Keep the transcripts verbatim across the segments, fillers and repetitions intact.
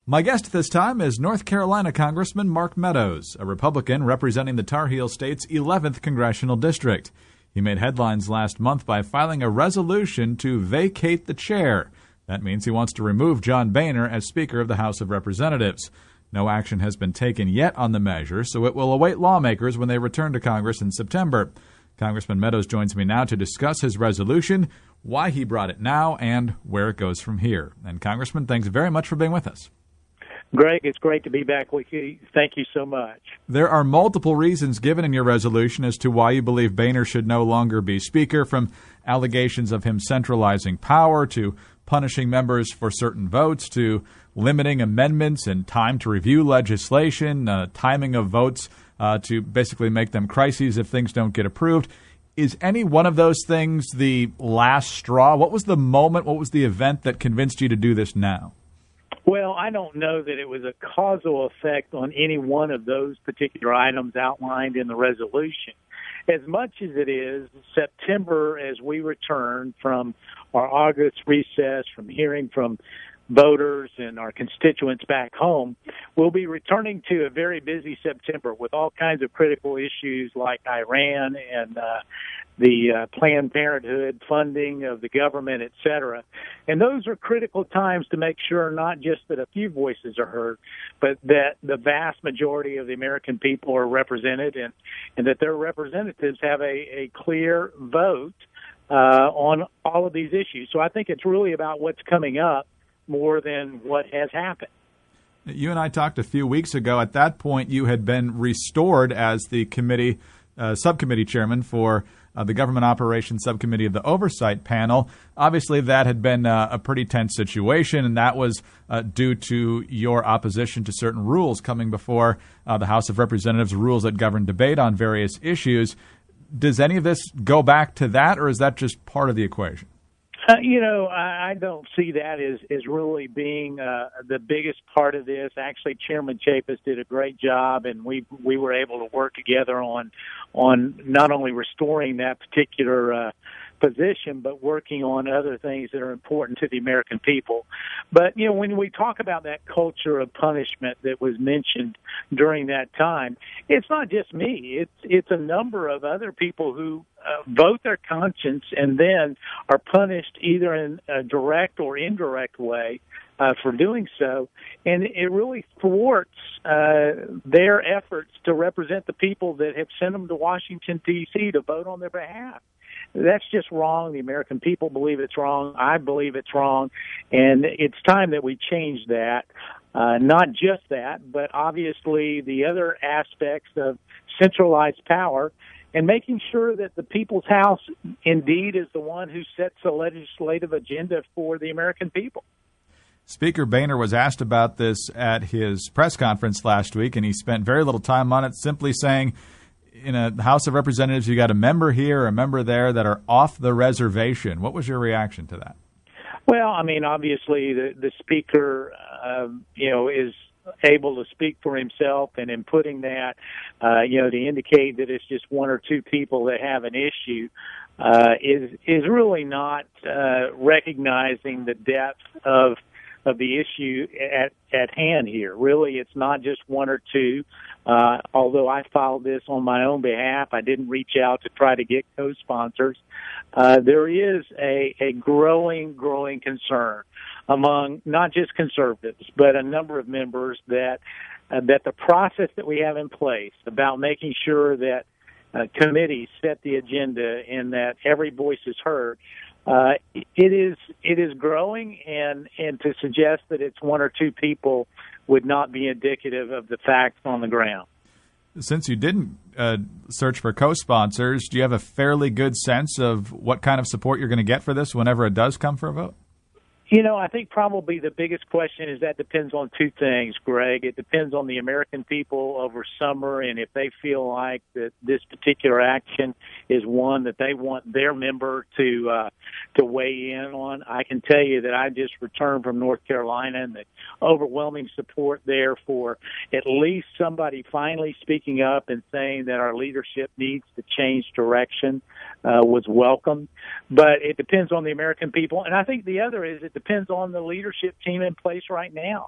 My guest at this time is North Carolina Congressman Mark Meadows, a Republican representing the Tar Heel State's eleventh Congressional District. He made headlines last month by filing a resolution to vacate the chair. That means he wants to remove John Boehner as Speaker of the House of Representatives. No action has been taken yet on the measure, so it will await lawmakers when they return to Congress in September. Congressman Meadows joins me now to discuss his resolution, why he brought it now, and where it goes from here. And Congressman, thanks very much for being with us. Greg, it's great to be back with you. Thank you so much. There are multiple reasons given in your resolution as to why you believe Boehner should no longer be Speaker, from allegations of him centralizing power to punishing members for certain votes to limiting amendments and time to review legislation, uh, timing of votes uh, to basically make them crises if things don't get approved. Is any one of those things the last straw? What was the moment, what was the event that convinced you to do this now? Well, I don't know that it was a causal effect on any one of those particular items outlined in the resolution. As much as it is September, as we return from our August recess, from hearing from voters and our constituents back home, we'll be returning to a very busy September with all kinds of critical issues like Iran and uh, the uh, Planned Parenthood funding of the government, et cetera. And those are critical times to make sure not just that a few voices are heard, but that the vast majority of the American people are represented and, and that their representatives have a, a clear vote uh, on all of these issues. So I think it's really about what's coming up more than what has happened. You and I talked a few weeks ago. At that point, you had been restored as the committee uh, subcommittee chairman for uh, the Government Operations Subcommittee of the Oversight Panel. Obviously, that had been uh, a pretty tense situation, and that was uh, due to your opposition to certain rules coming before uh, the House of Representatives, rules that govern debate on various issues. Does any of this go back to that, or is that just part of the equation? Uh, you know, I, I don't see that as, as really being uh, the biggest part of this. Actually, Chairman Chapis did a great job, and we we were able to work together on on not only restoring that particular uh, position, but working on other things that are important to the American people. But, you know, when we talk about that culture of punishment that was mentioned during that time, it's not just me. It's it's a number of other people who uh, vote their conscience and then are punished either in a direct or indirect way uh, for doing so. And it really thwarts uh, their efforts to represent the people that have sent them to Washington, D C to vote on their behalf. That's just wrong. The American people believe it's wrong. I believe it's wrong. And it's time that we change that. Uh, not just that, but obviously the other aspects of centralized power and making sure that the People's House indeed is the one who sets the legislative agenda for the American people. Speaker Boehner was asked about this at his press conference last week, and he spent very little time on it, simply saying, in a House of Representatives, you got a member here, a member there that are off the reservation. What was your reaction to that? Well, I mean, obviously the, the speaker, uh, you know, is able to speak for himself, and in putting that, uh, you know, to indicate that it's just one or two people that have an issue uh, is is really not uh, recognizing the depth of of the issue at, at hand here. Really, it's not just one or two. Uh, although I filed this on my own behalf, I didn't reach out to try to get co-sponsors. Uh, there is a, a growing, growing concern among not just conservatives, but a number of members that uh, that the process that we have in place about making sure that uh, committees set the agenda and that every voice is heard, Uh, it is it is growing, and, and to suggest that it's one or two people would not be indicative of the facts on the ground. Since you didn't uh, search for co-sponsors, do you have a fairly good sense of what kind of support you're going to get for this whenever it does come for a vote? You know, I think probably the biggest question is that depends on two things, Greg. It depends on the American people over summer, and if they feel like that this particular action is one that they want their member to uh, to weigh in on. I can tell you that I just returned from North Carolina, and the overwhelming support there for at least somebody finally speaking up and saying that our leadership needs to change direction uh, was welcome. But it depends on the American people, and I think the other is it depends on the leadership team in place right now.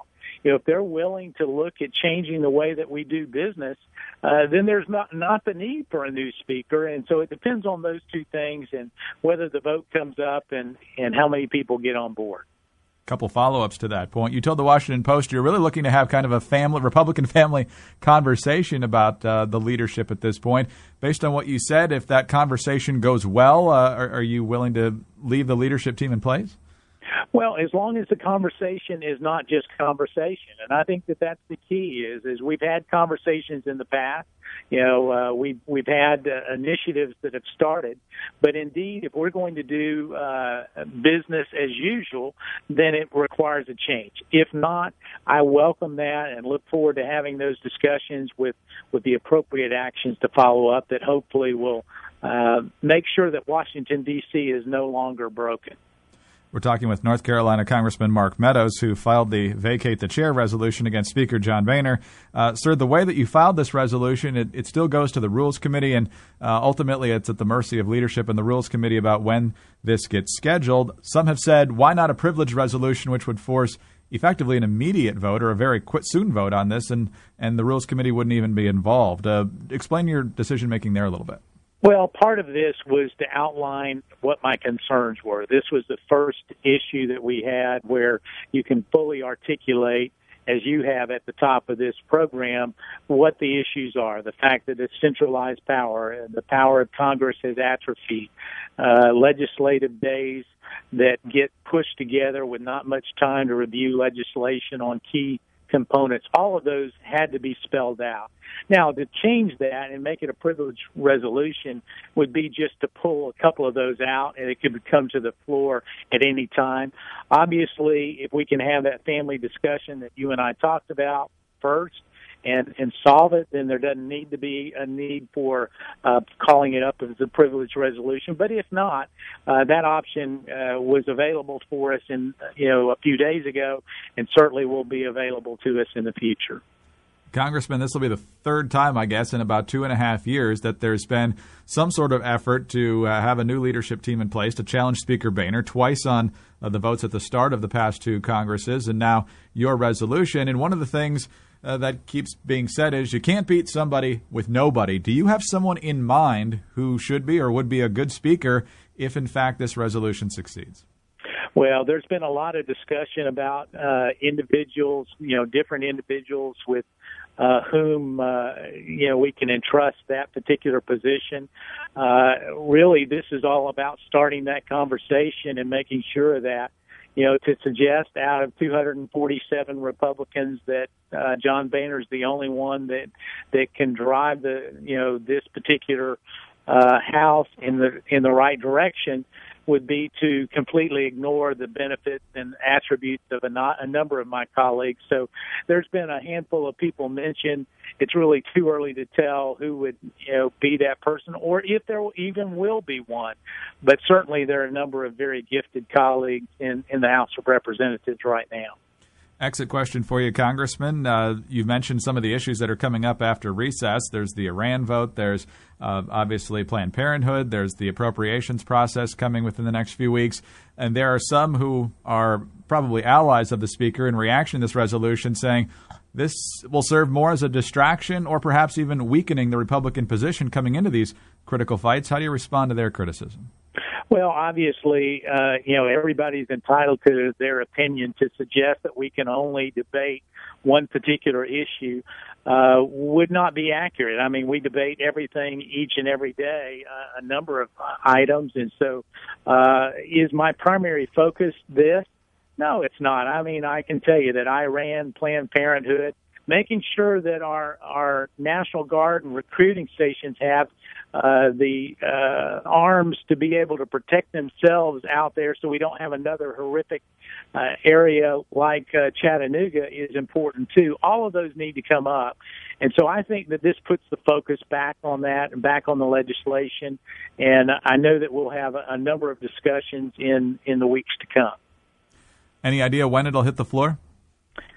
you know, if they're willing to look at changing the way that we do business, uh, then there's not not the need for a new speaker. And so it depends on those two things and whether the vote comes up and, and how many people get on board. Couple follow-ups to that point. You told the Washington Post you're really looking to have kind of a family, Republican family conversation about uh, the leadership at this point. Based on what you said, if that conversation goes well, uh, are, are you willing to leave the leadership team in place? Well, as long as the conversation is not just conversation, and I think that that's the key. Is is we've had conversations in the past. You know, uh, we've we've had uh, initiatives that have started, but indeed, if we're going to do uh, business as usual, then it requires a change. If not, I welcome that and look forward to having those discussions with with the appropriate actions to follow up that hopefully will uh, make sure that Washington, D C is no longer broken. We're talking with North Carolina Congressman Mark Meadows, who filed the vacate the chair resolution against Speaker John Boehner. Uh, sir, the way that you filed this resolution, it, it still goes to the Rules Committee, and uh, ultimately it's at the mercy of leadership in the Rules Committee about when this gets scheduled. Some have said, why not a privilege resolution, which would force effectively an immediate vote or a very quick, soon vote on this, and, and the Rules Committee wouldn't even be involved. Uh, explain your decision-making there a little bit. Well, part of this was to outline what my concerns were. This was the first issue that we had where you can fully articulate, as you have at the top of this program, what the issues are. The fact that it's centralized power, the power of Congress has atrophied, uh, legislative days that get pushed together with not much time to review legislation on key components. All of those had to be spelled out. Now, to change that and make it a privilege resolution would be just to pull a couple of those out, and it could come to the floor at any time. Obviously, if we can have that family discussion that you and I talked about first and, and solve it, then there doesn't need to be a need for uh, calling it up as a privilege resolution. But if not, uh, that option uh, was available for us in, you know, a few days ago, and certainly will be available to us in the future. Congressman, this will be the third time, I guess, in about two and a half years that there's been some sort of effort to uh, have a new leadership team in place to challenge Speaker Boehner, twice on uh, the votes at the start of the past two Congresses, and now your resolution. And one of the things uh, that keeps being said is you can't beat somebody with nobody. Do you have someone in mind who should be or would be a good speaker if, in fact, this resolution succeeds? Well, there's been a lot of discussion about uh, individuals, you know, different individuals with uh, whom, uh, you know, we can entrust that particular position. Uh, really, this is all about starting that conversation and making sure that, you know, to suggest out of two hundred forty-seven Republicans that uh, John Boehner is the only one that that can drive the, you know, this particular uh, House in the in the right direction would be to completely ignore the benefits and attributes of a, not, a number of my colleagues. So there's been a handful of people mentioned. It's really too early to tell who would, you know, be that person or if there even will be one. But certainly there are a number of very gifted colleagues in, in the House of Representatives right now. Exit question for you, Congressman. Uh, you mentioned some of the issues that are coming up after recess. There's the Iran vote. There's uh, obviously Planned Parenthood. There's the appropriations process coming within the next few weeks. And there are some who are probably allies of the Speaker in reaction to this resolution saying this will serve more as a distraction or perhaps even weakening the Republican position coming into these critical fights. How do you respond to their criticism? Well, obviously, uh, you know, everybody's entitled to their opinion. To suggest that we can only debate one particular issue uh, would not be accurate. I mean, we debate everything each and every day, uh, a number of items. And so uh, is my primary focus this? No, it's not. I mean, I can tell you that Iran, Planned Parenthood, making sure that our, our National Guard and recruiting stations have uh, the uh, arms to be able to protect themselves out there so we don't have another horrific uh, area like uh, Chattanooga is important too. All of those need to come up. And so I think that this puts the focus back on that and back on the legislation. And I know that we'll have a, a number of discussions in, in the weeks to come. Any idea when it'll hit the floor?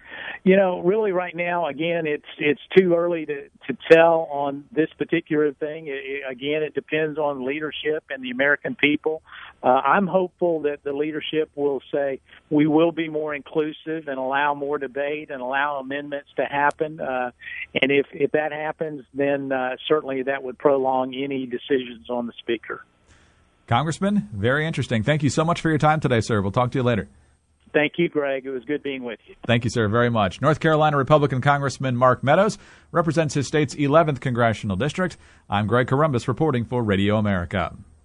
You know, really right now, again, it's it's too early to, to tell on this particular thing. It, it, again, it depends on leadership and the American people. Uh, I'm hopeful that the leadership will say we will be more inclusive and allow more debate and allow amendments to happen. Uh, and if, if that happens, then uh, certainly that would prolong any decisions on the Speaker. Congressman, very interesting. Thank you so much for your time today, sir. We'll talk to you later. Thank you, Greg. It was good being with you. Thank you, sir, very much. North Carolina Republican Congressman Mark Meadows represents his state's eleventh congressional district. I'm Greg Columbus reporting for Radio America.